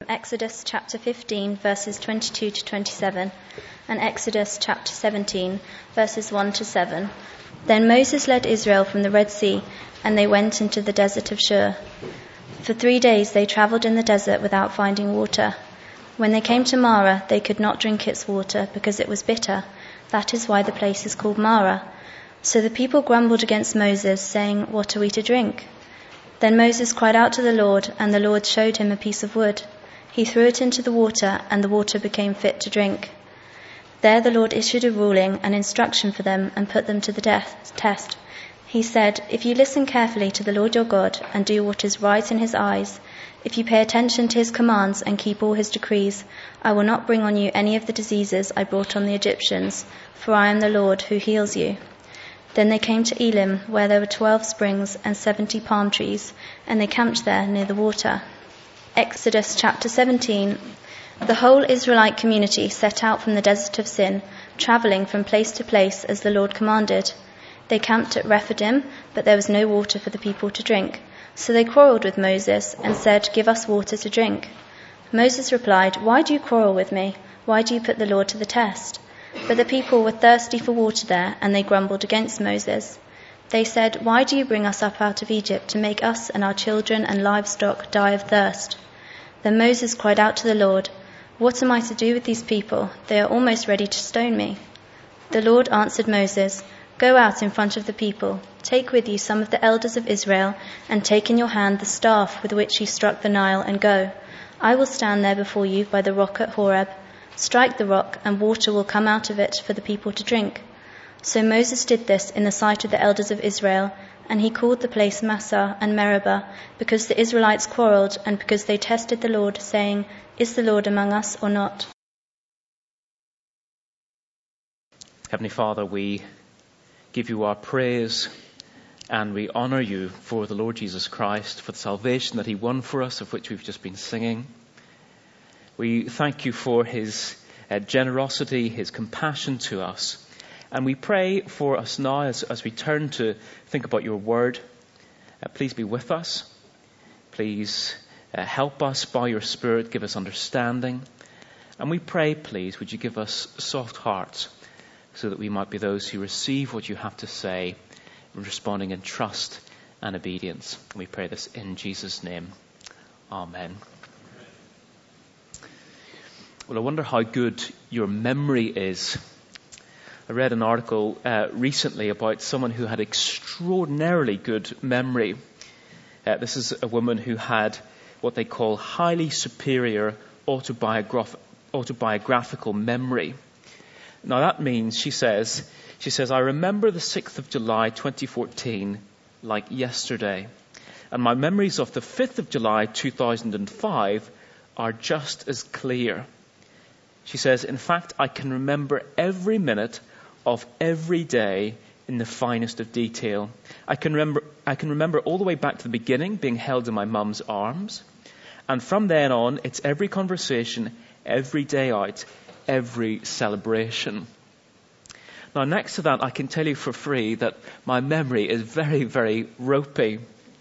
Exodus chapter 15 verses 22 to 27 and Exodus chapter 17 verses 1 to 7. Then Moses led Israel from the Red Sea, and they went into the desert of Shur. For 3 days they travelled in the desert without finding water. When they came to Marah, they could not drink its water because it was bitter. That is why the place is called Marah. So the people grumbled against Moses, saying, "What are we to drink?" Then Moses cried out to the Lord, and the Lord showed him a piece of wood. He threw it into the water, and the water became fit to drink. There the Lord issued a ruling and instruction for them and put them to the test. He said, "If you listen carefully to the Lord your God and do what is right in his eyes, if you pay attention to his commands and keep all his decrees, I will not bring on you any of the diseases I brought on the Egyptians, for I am the Lord who heals you." Then they came to Elim, where there were 12 springs and 70 palm trees, and they camped there near the water. Exodus chapter 17. The whole Israelite community set out from the desert of Sin, travelling from place to place as the Lord commanded. They camped at Rephidim, but there was no water for the people to drink. So they quarrelled with Moses and said, "Give us water to drink." Moses replied, "Why do you quarrel with me? Why do you put the Lord to the test?" But the people were thirsty for water there, and they grumbled against Moses. They said, "Why do you bring us up out of Egypt to make us and our children and livestock die of thirst?" Then Moses cried out to the Lord, "What am I to do with these people? They are almost ready to stone me." The Lord answered Moses, "Go out in front of the people. Take with you some of the elders of Israel, and take in your hand the staff with which you struck the Nile, and go. I will stand there before you by the rock at Horeb. Strike the rock, and water will come out of it for the people to drink." So Moses did this in the sight of the elders of Israel, and he called the place Massah and Meribah, because the Israelites quarrelled, and because they tested the Lord, saying, "Is the Lord among us or not?" Heavenly Father, we give you our praise and we honour you for the Lord Jesus Christ, for the salvation that he won for us, of which we've just been singing. We thank you for his generosity, his compassion to us. And we pray for us now as we turn to think about your word. Please be with us. Please help us by your Spirit, give us understanding. And we pray, please, would you give us soft hearts so that we might be those who receive what you have to say, responding in trust and obedience. And we pray this in Jesus' name. Amen. Well, I wonder how good your memory is. I read an article recently about someone who had extraordinarily good memory. This is a woman who had what they call highly superior autobiographical memory. Now that means, she says, "I remember the 6th of July 2014 like yesterday. And my memories of the 5th of July 2005 are just as clear." She says, "In fact, I can remember every minute of every day in the finest of detail. I can remember all the way back to the beginning, being held in my mum's arms. And from then on, it's every conversation, every day out, every celebration." Now, next to that, I can tell you for free that my memory is very, very ropey.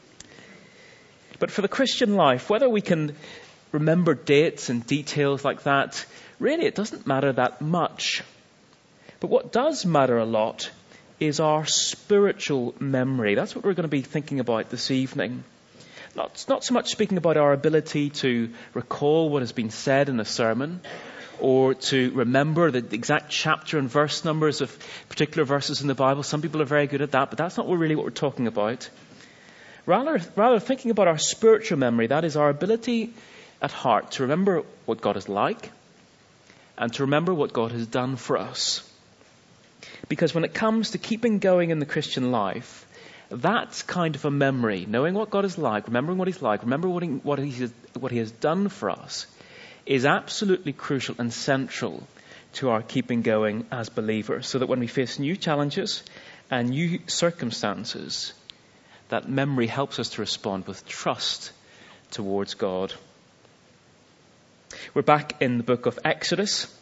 But for the Christian life, whether we can remember dates and details like that, really it doesn't matter that much. But what does matter a lot is our spiritual memory. That's what we're going to be thinking about this evening. Not so much speaking about our ability to recall what has been said in a sermon, or to remember the exact chapter and verse numbers of particular verses in the Bible. Some people are very good at that, but that's not really what we're talking about. Rather thinking about our spiritual memory, that is our ability at heart to remember what God is like and to remember what God has done for us. Because when it comes to keeping going in the Christian life, that kind of a memory, knowing what God is like, remembering what he's like, remembering what he has done for us, is absolutely crucial and central to our keeping going as believers, so that when we face new challenges and new circumstances, that memory helps us to respond with trust towards God. We're back in the book of Exodus.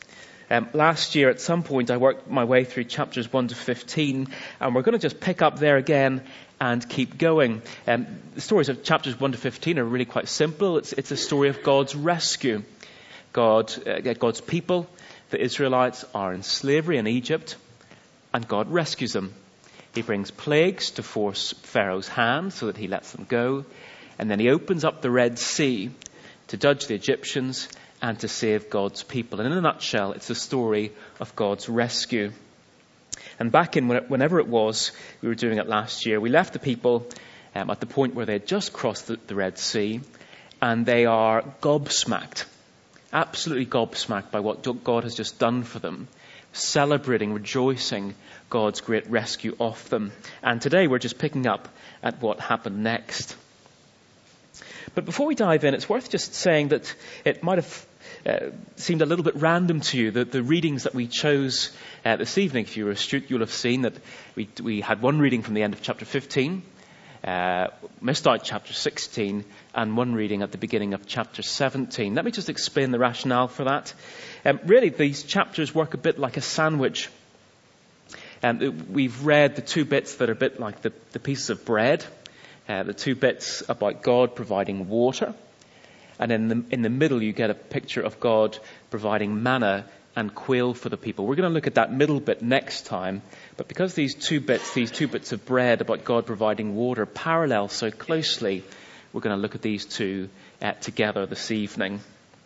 Last year, at some point, I worked my way through chapters 1 to 15, and we're going to just pick up there again and keep going. The stories of chapters 1 to 15 are really quite simple. It's a story of God's rescue. God's people, the Israelites, are in slavery in Egypt, and God rescues them. He brings plagues to force Pharaoh's hand so that he lets them go, and then he opens up the Red Sea to judge the Egyptians and to save God's people. And in a nutshell, it's the story of God's rescue. And back in whenever it was, we were doing it last year, we left the people at the point where they had just crossed the Red Sea, and they are gobsmacked, absolutely gobsmacked by what God has just done for them, celebrating, rejoicing God's great rescue of them. And today we're just picking up at what happened next. But before we dive in, it's worth just saying that it might have seemed a little bit random to you, the readings that we chose this evening. If you were astute, you'll have seen that we had one reading from the end of chapter 15, missed out chapter 16, and one reading at the beginning of chapter 17. Let me just explain the rationale for that. Really, these chapters work a bit like a sandwich. We've read the two bits that are a bit like the pieces of bread, the two bits about God providing water, and in the middle you get a picture of God providing manna and quail for the people. We're going to look at that middle bit next time, but because these two bits of bread about God providing water parallel so closely, we're going to look at these two together this evening.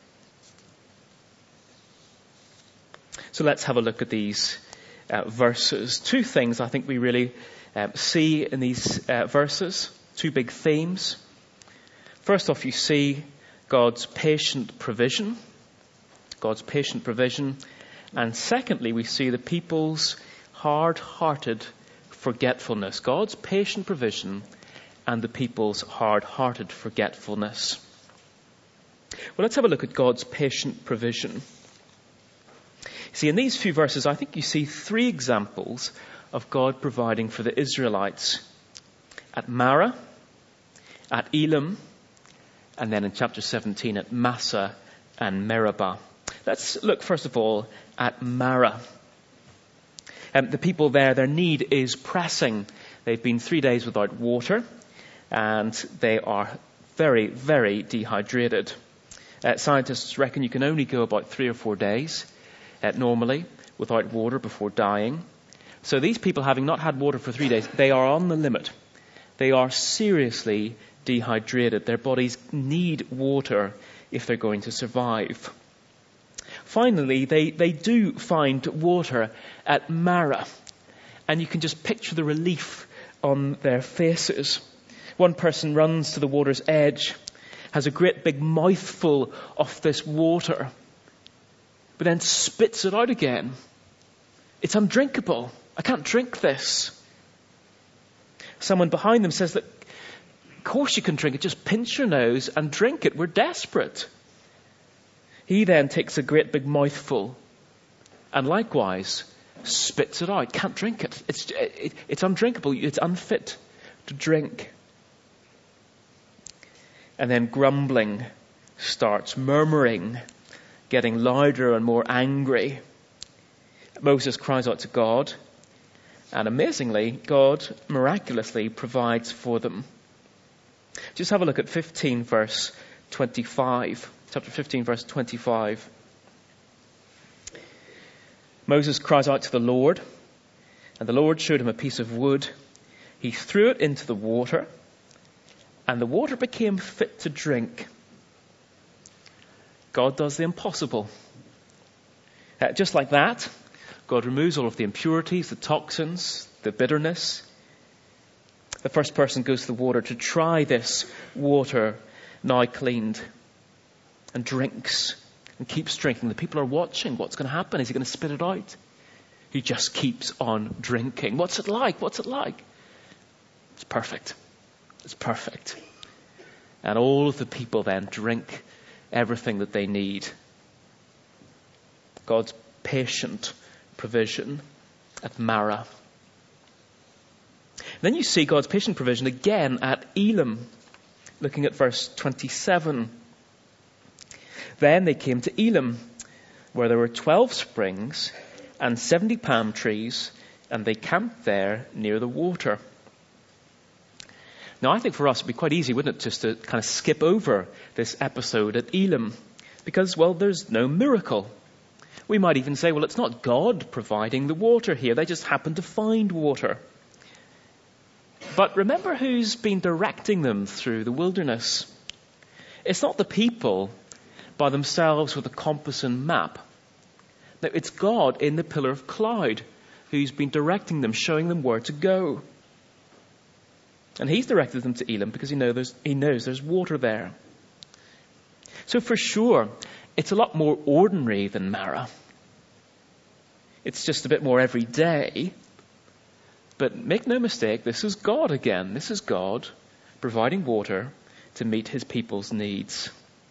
So let's have a look at these verses. Two things I think we really see in these verses, two big themes. First off, you see God's patient provision. God's patient provision. And secondly, we see the people's hard-hearted forgetfulness. God's patient provision and the people's hard-hearted forgetfulness. Well, let's have a look at God's patient provision. See, in these few verses, I think you see three examples of God providing for the Israelites at Marah, at Elim, and then in chapter 17 at Massa and Meribah. Let's look first of all at Marah. The people there, their need is pressing. They've been 3 days without water, and they are very, very dehydrated. Scientists reckon you can only go about 3 or 4 days normally without water before dying. So these people, having not had water for 3 days, they are on the limit. They are seriously dehydrated. Their bodies need water if they're going to survive. Finally, they do find water at Marah, and you can just picture the relief on their faces. One person runs to the water's edge, has a great big mouthful of this water, but then spits it out again. It's undrinkable. I can't drink this. Someone behind them says that, of course you can drink it, just pinch your nose and drink it. We're desperate. He then takes a great big mouthful and likewise spits it out. Can't drink it. It's undrinkable. It's unfit to drink. And then grumbling starts, murmuring, getting louder and more angry. Moses cries out to God, and amazingly, God miraculously provides for them. Just have a look at 15 verse 25. Chapter 15 verse 25. Moses cries out to the Lord, and the Lord showed him a piece of wood. He threw it into the water, and the water became fit to drink. God does the impossible. Just like that, God removes all of the impurities, the toxins, the bitterness. The first person goes to the water to try this water now cleaned and drinks and keeps drinking. The people are watching. What's going to happen? Is he going to spit it out? He just keeps on drinking. What's it like? What's it like? It's perfect. It's perfect. And all of the people then drink everything that they need. God's patient provision at Marah. Then you see God's patient provision again at Elim, looking at verse 27. Then they came to Elim, where there were 12 springs and 70 palm trees, and they camped there near the water. Now, I think for us it'd be quite easy, wouldn't it, just to kind of skip over this episode at Elim, because, well, there's no miracle. We might even say, well, it's not God providing the water here. They just happened to find water. But remember who's been directing them through the wilderness. It's not the people by themselves with a compass and map. No, it's God in the pillar of cloud who's been directing them, showing them where to go. And he's directed them to Elim because he knows there's water there. So for sure, it's a lot more ordinary than Marah. It's just a bit more everyday. But make no mistake, this is God again. This is God providing water to meet his people's needs.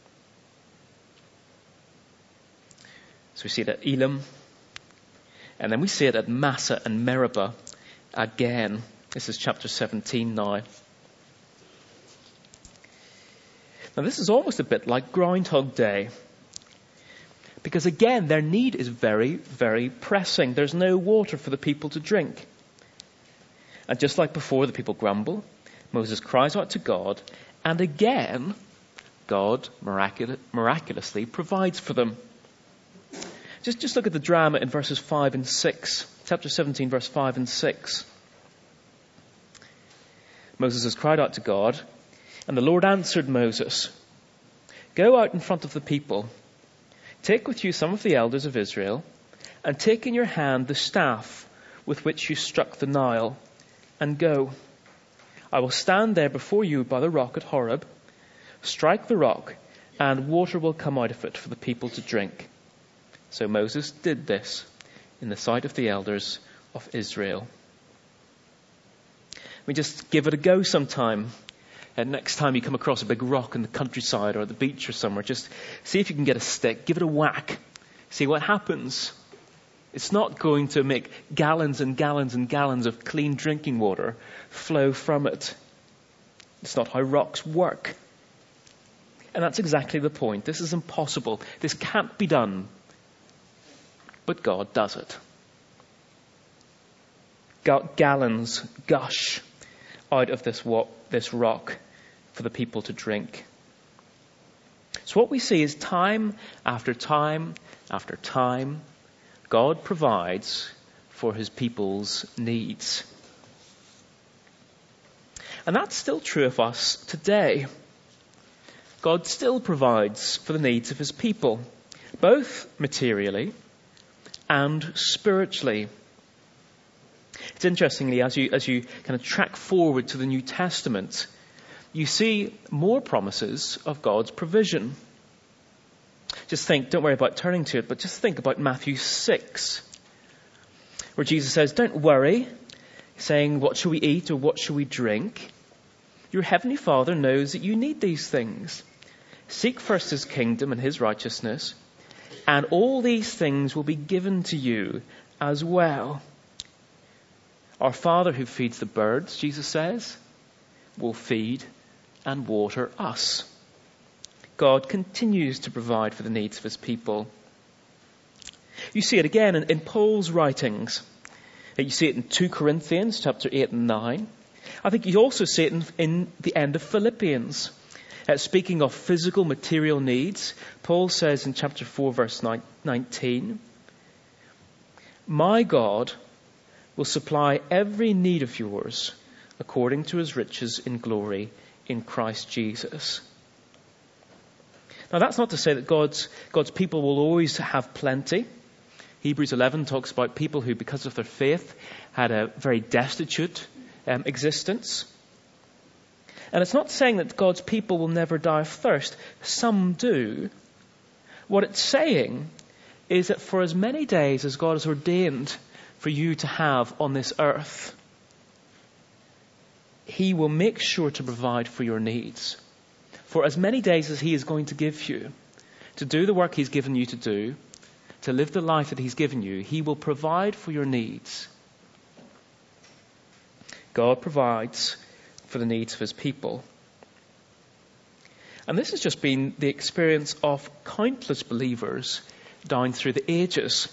So we see it at Elim, and then we see it at Massah and Meribah again. This is chapter 17 now. Now this is almost a bit like Groundhog Day. Because again, their need is very, very pressing. There's no water for the people to drink. And just like before, the people grumble. Moses cries out to God. And again, God miraculously provides for them. Just look at the drama in verses 5 and 6. Chapter 17, verse 5 and 6. Moses has cried out to God, and the Lord answered Moses, "Go out in front of the people. Take with you some of the elders of Israel, and take in your hand the staff with which you struck the Nile, and go. I will stand there before you by the rock at Horeb. Strike the rock, and water will come out of it for the people to drink." So Moses did this in the sight of the elders of Israel. We just give it a go sometime. And next time you come across a big rock in the countryside or at the beach or somewhere, just see if you can get a stick, give it a whack, see what happens. It's not going to make gallons and gallons and gallons of clean drinking water flow from it. It's not how rocks work. And that's exactly the point. This is impossible. This can't be done. But God does it. Gallons gush out of this rock for the people to drink. So what we see is time after time after time, God provides for his people's needs. And that's still true of us today. God still provides for the needs of his people, both materially and spiritually. It's interestingly, as you kind of track forward to the New Testament, you see more promises of God's provision. Just think, don't worry about turning to it, but just think about Matthew 6, where Jesus says, "Don't worry, saying, what shall we eat or what shall we drink? Your heavenly Father knows that you need these things. Seek first his kingdom and his righteousness, and all these things will be given to you as well." Our Father who feeds the birds, Jesus says, will feed and water us. God continues to provide for the needs of his people. You see it again in Paul's writings. You see it in 2 Corinthians chapter 8 and 9. I think you also see it in the end of Philippians. Speaking of physical material needs, Paul says in chapter 4 verse 19, "My God will supply every need of yours according to his riches in glory in Christ Jesus." Now that's not to say that God's people will always have plenty. Hebrews 11 talks about people who, because of their faith, had a very destitute existence. And it's not saying that God's people will never die of thirst. Some do. What it's saying is that for as many days as God has ordained for you to have on this earth, he will make sure to provide for your needs. For as many days as he is going to give you to do the work he's given you to do, to live the life that he's given you, he will provide for your needs. God provides for the needs of his people. And this has just been the experience of countless believers down through the ages.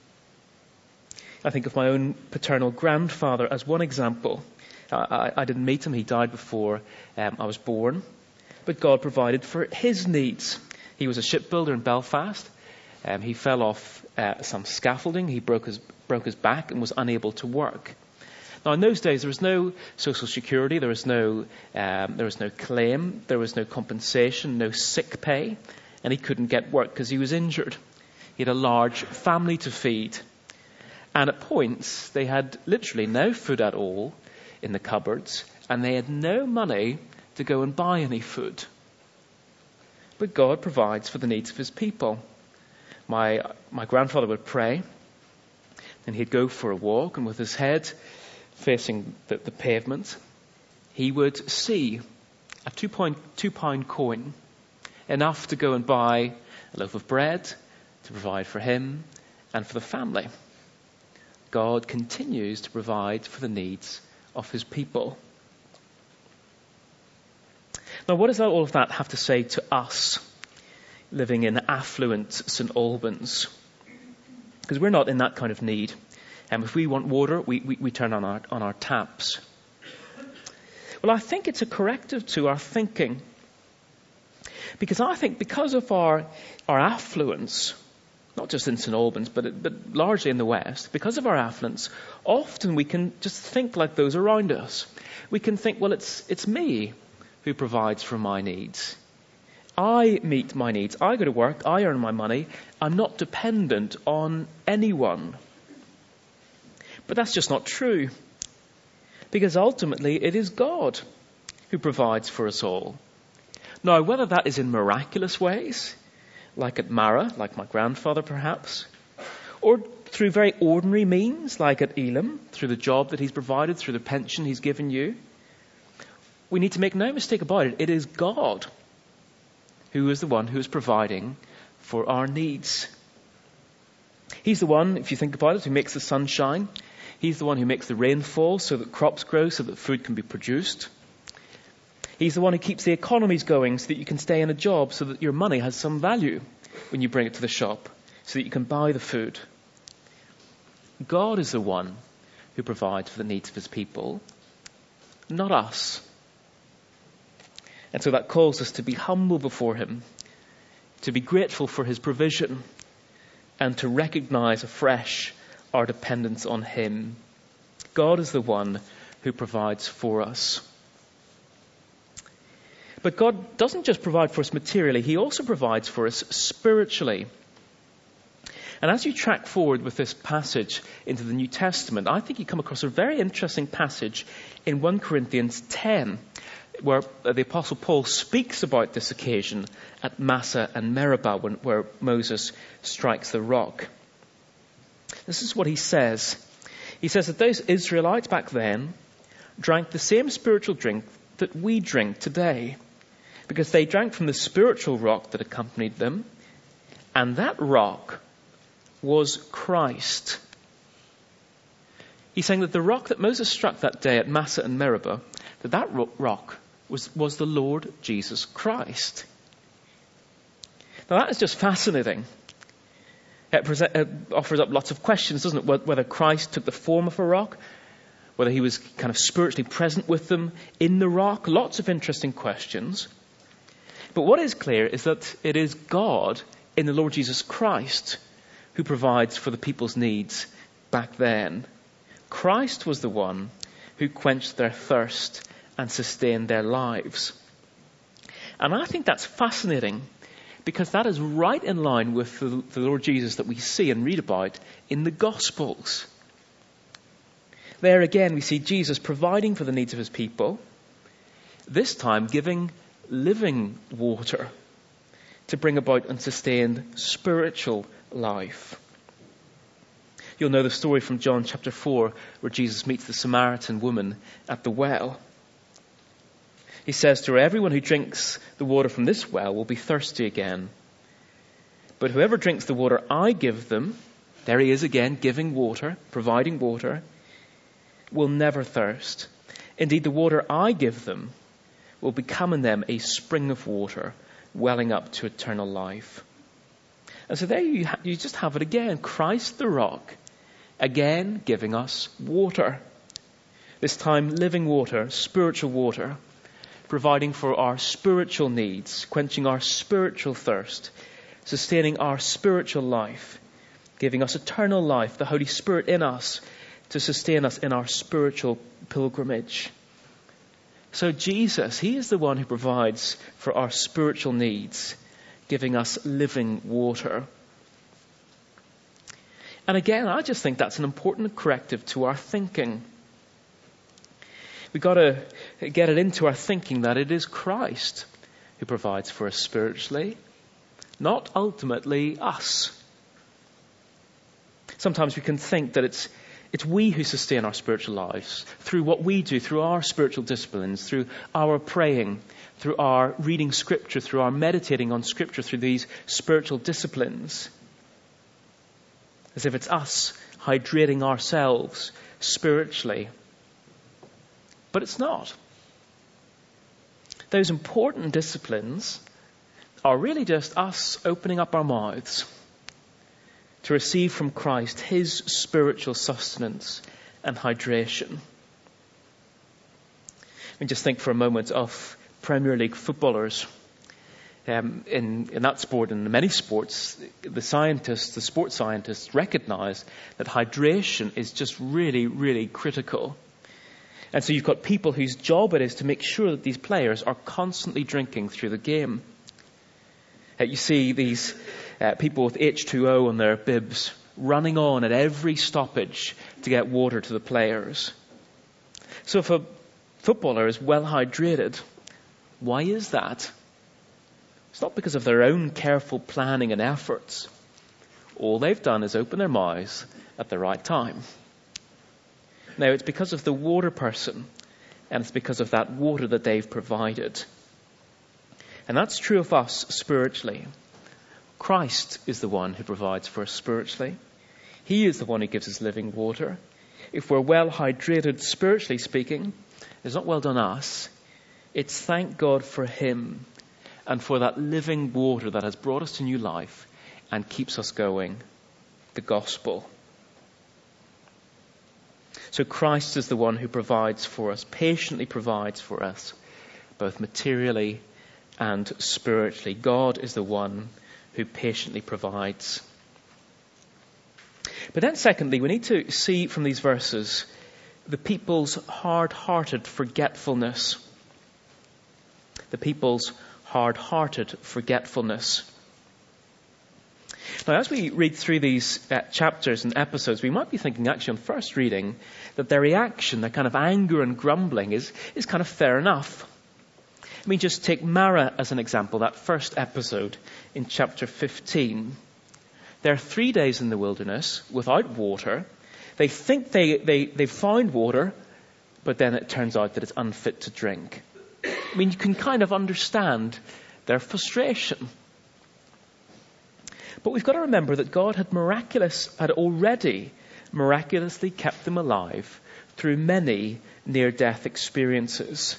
I think of my own paternal grandfather as one example. I didn't meet him. He died before I was born. But God provided for his needs. He was a shipbuilder in Belfast. He fell off some scaffolding. He broke his back and was unable to work. Now, in those days, there was no social security. There was no claim. There was no compensation, no sick pay. And he couldn't get work because he was injured. He had a large family to feed. And at points, they had literally no food at all in the cupboards, and they had no money to go and buy any food. But God provides for the needs of his people. My grandfather would pray, and he'd go for a walk, and with his head facing the pavement, he would see a £2 coin, enough to go and buy a loaf of bread to provide for him and for the family. God continues to provide for the needs of his people. Now, what does all of that have to say to us living in affluent St Albans? Because we're not in that kind of need. If we want water, we turn on our taps. Well, I think it's a corrective to our thinking. Because I think because of our affluence, not just in St Albans, but largely in the West, because of our affluence, often we can just think like those around us. We can think, well, it's me who provides for my needs. I meet my needs. I go to work. I earn my money. I'm not dependent on anyone. But that's just not true. Because ultimately it is God who provides for us all. Now, whether that is in miraculous ways, like at Mara, like my grandfather perhaps, or through very ordinary means, like at Elim, through the job that he's provided, through the pension he's given you, we need to make no mistake about it. It is God who is the one who is providing for our needs. He's the one, if you think about it, who makes the sun shine. He's the one who makes the rain fall so that crops grow, so that food can be produced. He's the one who keeps the economies going so that you can stay in a job, so that your money has some value when you bring it to the shop, so that you can buy the food. God is the one who provides for the needs of his people, not us. And so that calls us to be humble before him, to be grateful for his provision, and to recognize afresh our dependence on him. God is the one who provides for us. But God doesn't just provide for us materially, he also provides for us spiritually. And as you track forward with this passage into the New Testament, I think you come across a very interesting passage in 1 Corinthians 10, where the Apostle Paul speaks about this occasion at Massa and Meribah, where Moses strikes the rock. This is what he says. He says that those Israelites back then drank the same spiritual drink that we drink today, because they drank from the spiritual rock that accompanied them, and that rock was Christ. He's saying that the rock that Moses struck that day at Massa and Meribah, that rock was the Lord Jesus Christ. Now that is just fascinating. It offers up lots of questions, doesn't it? Whether Christ took the form of a rock, whether he was kind of spiritually present with them in the rock. Lots of interesting questions. But what is clear is that it is God in the Lord Jesus Christ who provides for the people's needs back then. Christ was the one who quenched their thirst and sustained their lives. And I think that's fascinating, because that is right in line with the Lord Jesus that we see and read about in the Gospels. There again we see Jesus providing for the needs of his people, this time giving living water to bring about and sustain spiritual life. You'll know the story from John chapter 4, where Jesus meets the Samaritan woman at the well. He says to her, "Everyone who drinks the water from this well will be thirsty again. But whoever drinks the water I give them," there he is again, giving water, providing water, "will never thirst. Indeed, the water I give them will become in them a spring of water, welling up to eternal life." And so there you just have it again. Christ the rock, again giving us water. This time living water, spiritual water, providing for our spiritual needs, quenching our spiritual thirst, sustaining our spiritual life, giving us eternal life, the Holy Spirit in us to sustain us in our spiritual pilgrimage. So Jesus, he is the one who provides for our spiritual needs, giving us living water. And again, I just think that's an important corrective to our thinking. We've got to get it into our thinking that it is Christ who provides for us spiritually, not ultimately us. Sometimes we can think that it's we who sustain our spiritual lives through what we do, through our spiritual disciplines, through our praying, through our reading Scripture, through our meditating on Scripture, through these spiritual disciplines. As if it's us hydrating ourselves spiritually. But it's not. Those important disciplines are really just us opening up our mouths to receive from Christ his spiritual sustenance and hydration. I just think for a moment of Premier League footballers. In that sport and in many sports, the sports scientists recognize that hydration is just really, really critical. And so you've got people whose job it is to make sure that these players are constantly drinking through the game. You see these people with H2O on their bibs running on at every stoppage to get water to the players. So if a footballer is well hydrated, why is that? It's not because of their own careful planning and efforts. All they've done is open their mouths at the right time. No, it's because of the water person, and it's because of that water that they've provided. And that's true of us spiritually. Christ is the one who provides for us spiritually. He is the one who gives us living water. If we're well hydrated, spiritually speaking, it's not well done us. It's thank God for him and for that living water that has brought us to new life and keeps us going, the gospel. So Christ is the one who provides for us, patiently provides for us, both materially and spiritually. God is the one who patiently provides. But then secondly, we need to see from these verses the people's hard-hearted forgetfulness. The people's hard-hearted forgetfulness. Now, as we read through these chapters and episodes, we might be thinking actually on first reading that their reaction, their kind of anger and grumbling is kind of fair enough. I mean, just take Mara as an example, that first episode in chapter 15. They're 3 days in the wilderness without water. They think they've found water, but then it turns out that it's unfit to drink. I mean, you can kind of understand their frustration. But we've got to remember that God had already miraculously kept them alive through many near-death experiences.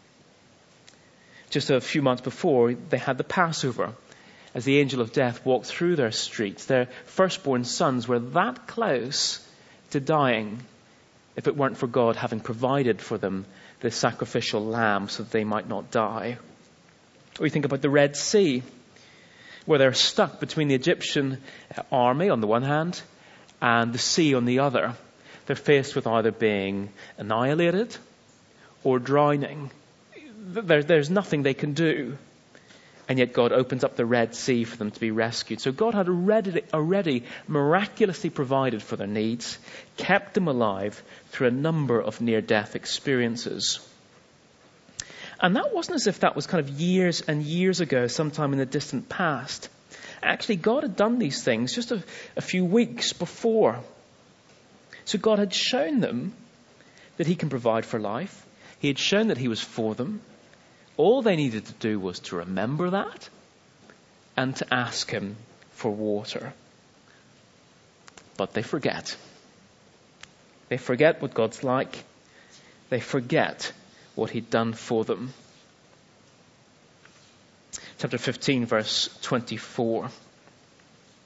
Just a few months before, they had the Passover. As the angel of death walked through their streets, their firstborn sons were that close to dying if it weren't for God having provided for them the sacrificial lamb so that they might not die. Or you think about the Red Sea, where they're stuck between the Egyptian army on the one hand and the sea on the other. They're faced with either being annihilated or drowning. There's nothing they can do. And yet God opens up the Red Sea for them to be rescued. So God had already miraculously provided for their needs, kept them alive through a number of near-death experiences. And that wasn't as if that was kind of years and years ago, sometime in the distant past. Actually, God had done these things just a few weeks before. So God had shown them that he can provide for life. He had shown that he was for them. All they needed to do was to remember that and to ask him for water. But they forget. They forget what God's like. They forget what he'd done for them. Chapter 15, verse 24.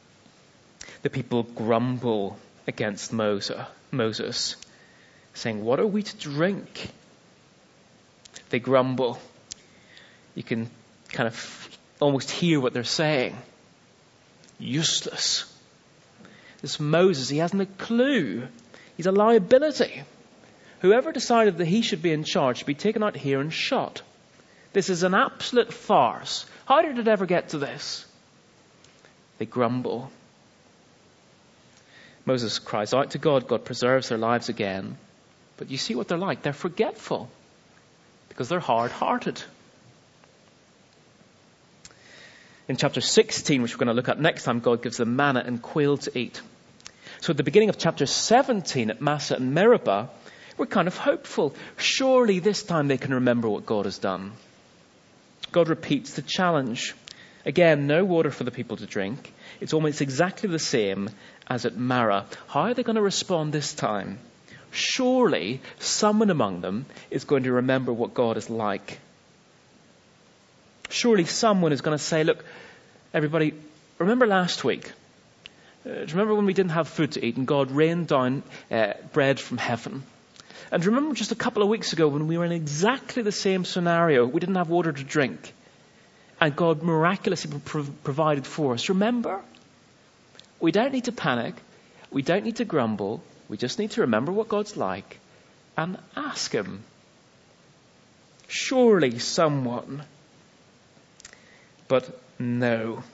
the people grumble against Moses, saying, "What are we to drink?" They grumble. You can kind of almost hear what they're saying. Useless. This Moses, he hasn't a clue. He's a liability. Whoever decided that he should be in charge should be taken out here and shot. This is an absolute farce. How did it ever get to this? They grumble. Moses cries out to God. God preserves their lives again. But you see what they're like. They're forgetful because they're hard-hearted. In chapter 16, which we're going to look at next time, God gives them manna and quail to eat. So at the beginning of chapter 17 at Massah and Meribah, we're kind of hopeful. Surely this time they can remember what God has done. God repeats the challenge. Again, no water for the people to drink. It's almost exactly the same as at Marah. How are they going to respond this time? Surely someone among them is going to remember what God is like. Surely someone is going to say, look, everybody, remember last week? Do you remember when we didn't have food to eat and God rained down bread from heaven? And remember just a couple of weeks ago when we were in exactly the same scenario, we didn't have water to drink. And God miraculously provided for us. Remember? We don't need to panic. We don't need to grumble. We just need to remember what God's like and ask him. Surely someone. But no.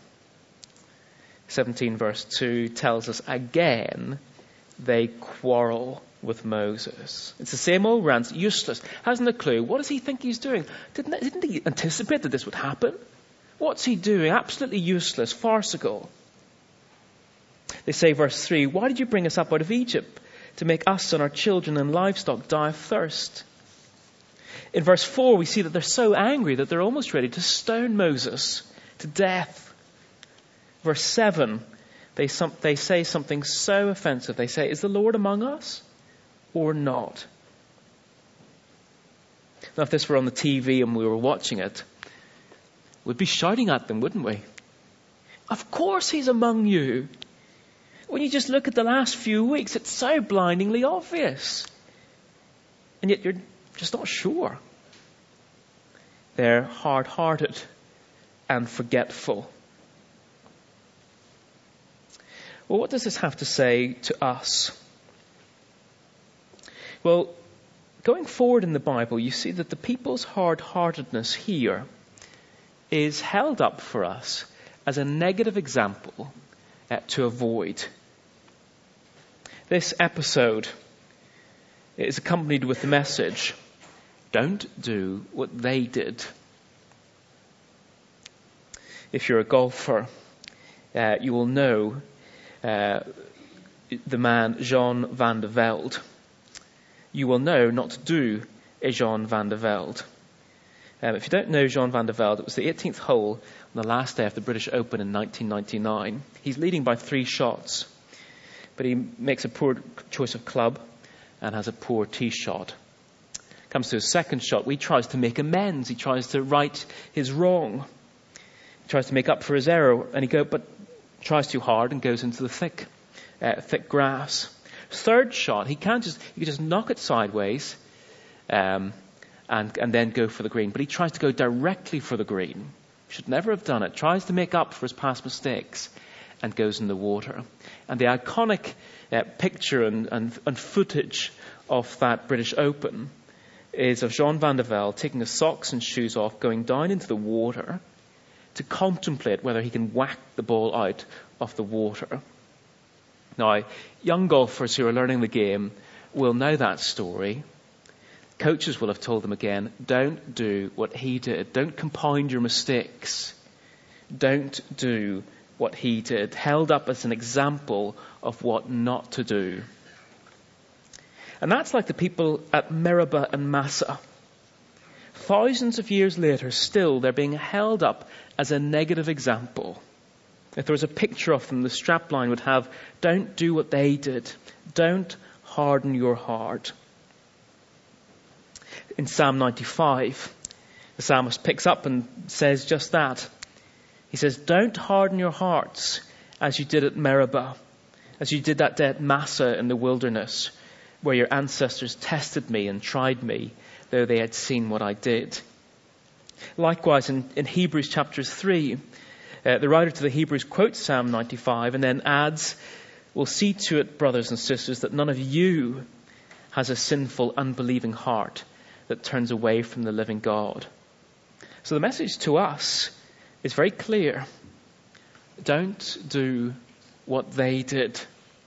17 verse 2 tells us again they quarrel with Moses. It's the same old rant, useless, hasn't a clue. What does he think he's doing? Didn't he anticipate that this would happen? What's he doing? Absolutely useless, farcical. They say, verse 3, why did you bring us up out of Egypt to make us and our children and livestock die of thirst? In verse 4, we see that they're so angry that they're almost ready to stone Moses to death. Verse 7, they say something so offensive. They say, is the Lord among us or not? Now, if this were on the TV and we were watching it, we'd be shouting at them, wouldn't we? Of course he's among you. When you just look at the last few weeks, it's so blindingly obvious. And yet you're just not sure. They're hard-hearted and forgetful. Well, what does this have to say to us? Well, going forward in the Bible, you see that the people's hard-heartedness here is held up for us as a negative example to avoid. This episode is accompanied with the message, don't do what they did. If you're a golfer, you will know the man Jean van der Velde. You will know not to do a Jean van der Velde. If you don't know Jean van der Velde, it was the 18th hole on the last day of the British Open in 1999. He's leading by 3 shots, but he makes a poor choice of club and has a poor tee shot. Comes to his second shot, he tries to make amends. He tries to right his wrong. He tries to make up for his error, but tries too hard and goes into the thick grass. Third shot, he can just knock it sideways and then go for the green. But he tries to go directly for the green. Should never have done it. Tries to make up for his past mistakes and goes in the water. And the iconic picture and footage of that British Open is of Jean van der Velde taking his socks and shoes off, going down into the water to contemplate whether he can whack the ball out of the water. Now, young golfers who are learning the game will know that story. Coaches will have told them again, don't do what he did. Don't compound your mistakes. Don't do what he did. Held up as an example of what not to do. And that's like the people at Meribah and Massah. Thousands of years later, still, they're being held up as a negative example. If there was a picture of them, the strapline would have, don't do what they did. Don't harden your heart. In Psalm 95, the psalmist picks up and says just that. He says, don't harden your hearts as you did at Meribah, as you did that day at Massa in the wilderness, where your ancestors tested me and tried me, though they had seen what I did. Likewise, in Hebrews chapter 3, the writer to the Hebrews quotes Psalm 95 and then adds, "We'll see to it, brothers and sisters, that none of you has a sinful, unbelieving heart that turns away from the living God." So the message to us is very clear. Don't do what they did.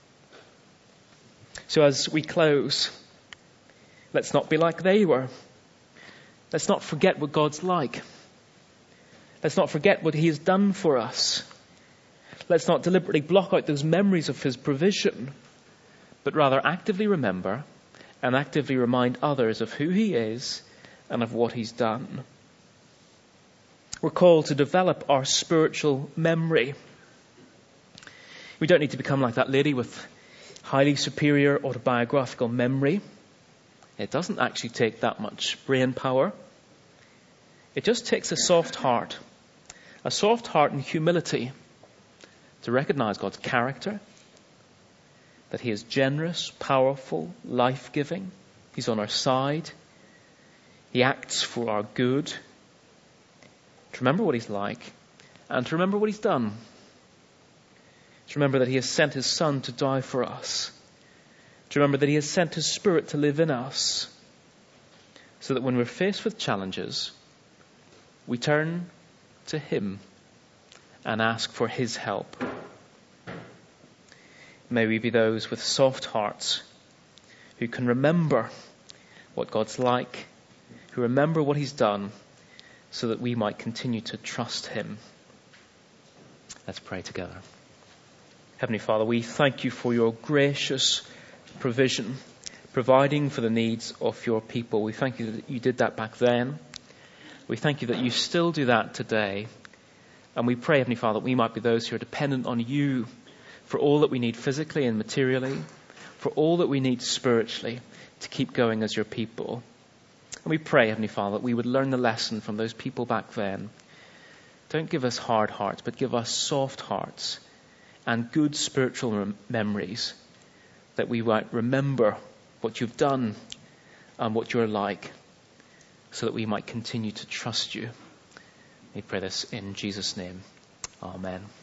So as we close, let's not be like they were. Let's not forget what God's like. Let's not forget what he has done for us. Let's not deliberately block out those memories of his provision, but rather actively remember and actively remind others of who he is and of what he's done. We're called to develop our spiritual memory. We don't need to become like that lady with highly superior autobiographical memory. It doesn't actually take that much brain power. It just takes a soft heart and humility to recognize God's character, that he is generous, powerful, life-giving. He's on our side. He acts for our good. To remember what he's like and to remember what he's done. To remember that he has sent his Son to die for us. To remember that he has sent his Spirit to live in us, so that when we're faced with challenges, we turn to him and ask for his help. May we be those with soft hearts who can remember what God's like, who remember what he's done, so that we might continue to trust him. Let's pray together. Heavenly Father, we thank you for your gracious provision, providing for the needs of your people. We thank you that you did that back then. We thank you that you still do that today. And we pray, Heavenly Father, that we might be those who are dependent on you for all that we need physically and materially, for all that we need spiritually to keep going as your people. And we pray, Heavenly Father, that we would learn the lesson from those people back then. Don't give us hard hearts, but give us soft hearts and good spiritual memories, that we might remember what you've done and what you're like, so that we might continue to trust you. We pray this in Jesus' name. Amen.